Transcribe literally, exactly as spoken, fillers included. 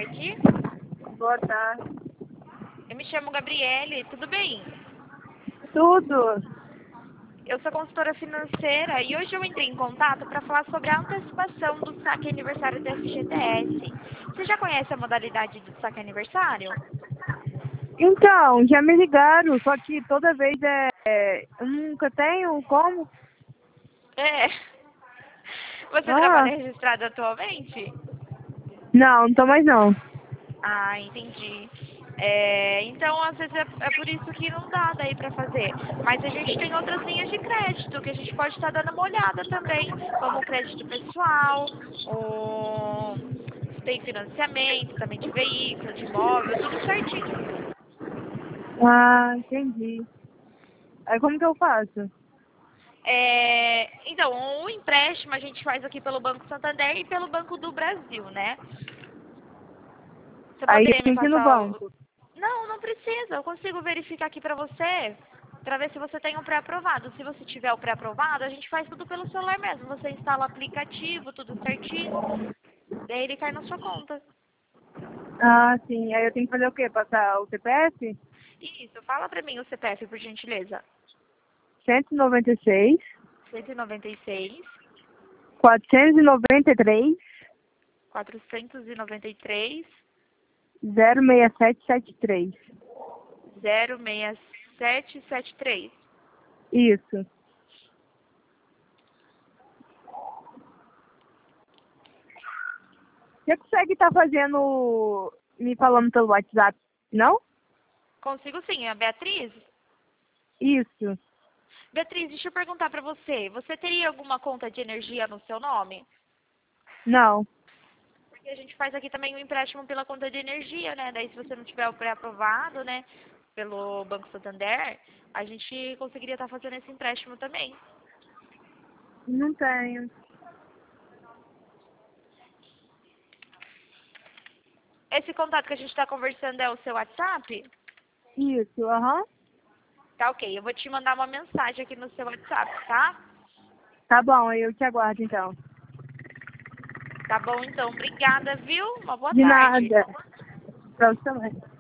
tarde. Boa tarde. Eu me chamo Gabriele, tudo bem? Tudo. Eu sou consultora financeira e hoje eu entrei em contato para falar sobre a antecipação do saque aniversário do F G T S. Você já conhece a modalidade do saque aniversário? Então, já me ligaram, só que toda vez é, é eu nunca tenho como. É. Você Ah, trabalha registrado atualmente? não, não tô mais não. Ah, entendi. É, então, às vezes é, é por isso que não dá daí para fazer. Mas a gente tem outras linhas de crédito que a gente pode estar dando uma olhada também, como o crédito pessoal, o... tem financiamento também de veículo, de imóvel, tudo certinho. Ah, entendi. Aí como que eu faço? É, então, o empréstimo a gente faz aqui pelo Banco Santander e pelo Banco do Brasil, né? Você Aí poderia me tem que ir no passar o... banco. Não, não precisa. Eu consigo verificar aqui pra você, pra ver se você tem um pré-aprovado. Se você tiver o pré-aprovado, a gente faz tudo pelo celular mesmo. Você instala o aplicativo, tudo certinho, daí ele cai na sua conta. Ah, sim. Aí eu tenho que fazer o quê? Passar o C P F? Isso, fala pra mim o C P F, por gentileza. cento e noventa e seis, cento e noventa e seis, quatrocentos e noventa e três, quatrocentos e noventa e três, zero seis sete sete três. zero seis sete sete três. Isso. Você consegue estar fazendo, me falando pelo WhatsApp, não? Consigo sim, é a Beatriz? Isso. Beatriz, deixa eu perguntar pra você. Você teria alguma conta de energia no seu nome? Não. Porque a gente faz aqui também um empréstimo pela conta de energia, né? Daí se você não tiver o pré-aprovado, né, pelo Banco Santander, a gente conseguiria estar fazendo esse empréstimo também. Não tenho. Esse contato que a gente está conversando é o seu WhatsApp? Isso, aham. Tá ok, eu vou te mandar uma mensagem aqui no seu WhatsApp, tá? Tá bom, aí eu te aguardo então. Tá bom então, obrigada, viu? Uma boa De tarde. nada. Pra você também.